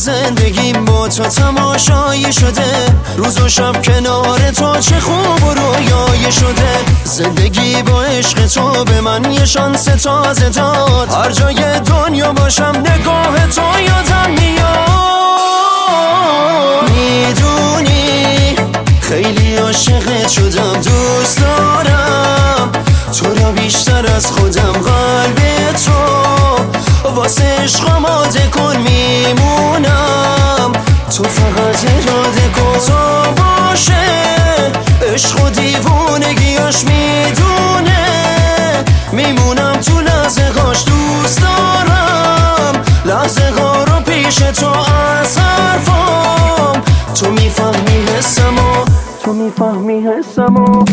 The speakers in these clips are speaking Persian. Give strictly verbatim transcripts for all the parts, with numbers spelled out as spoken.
زندگیم با تو تماشایی شده، روز و شب کنار تو چه خوب و رویایی شده. زندگی با عشق تو به من یه شانس تازه داد، هر جای دنیا باشم نگاه تو یادم میاد. میدونی خیلی عاشقت شدم، دوست دارم تو را بیشتر از خودم. قلب تو واسه عشق آماده کن، میمونم تو فقط اراده کن. تو باشه عشق و دیوونگیاش میدونه، میمونم تو لحظه هاش. دوست دارم لحظه ها رو پیش تو از حرفام، تو میفهمی حسمو، تو میفهمی حسمو.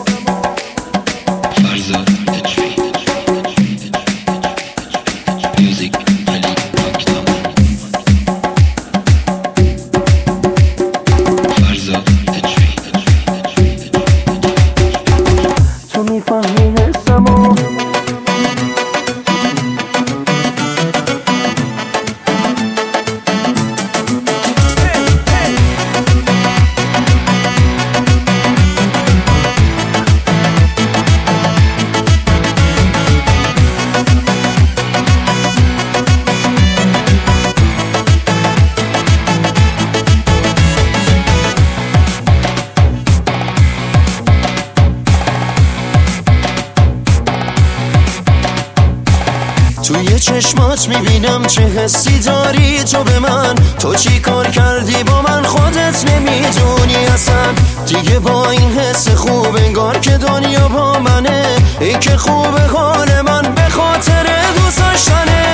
توی چشمات میبینم چه حسی داری تو به من، تو چی کار کردی با من خودت نمیدونی اصلا. دیگه با این حس خوب انگار که دنیا با منه، ای که خوبه حال من به خاطر دوست داشتنه.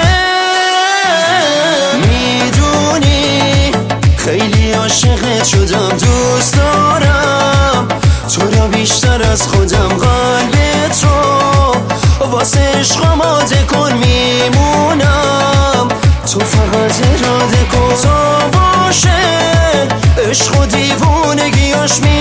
میدونی خیلی عاشقت شدم، دوست دارم تو را بیشتر از خودم. قلب تو واسه عشق آماده کن، میمونم تو فقط اراده کن. تو باشه عشق و دیوونگیاش می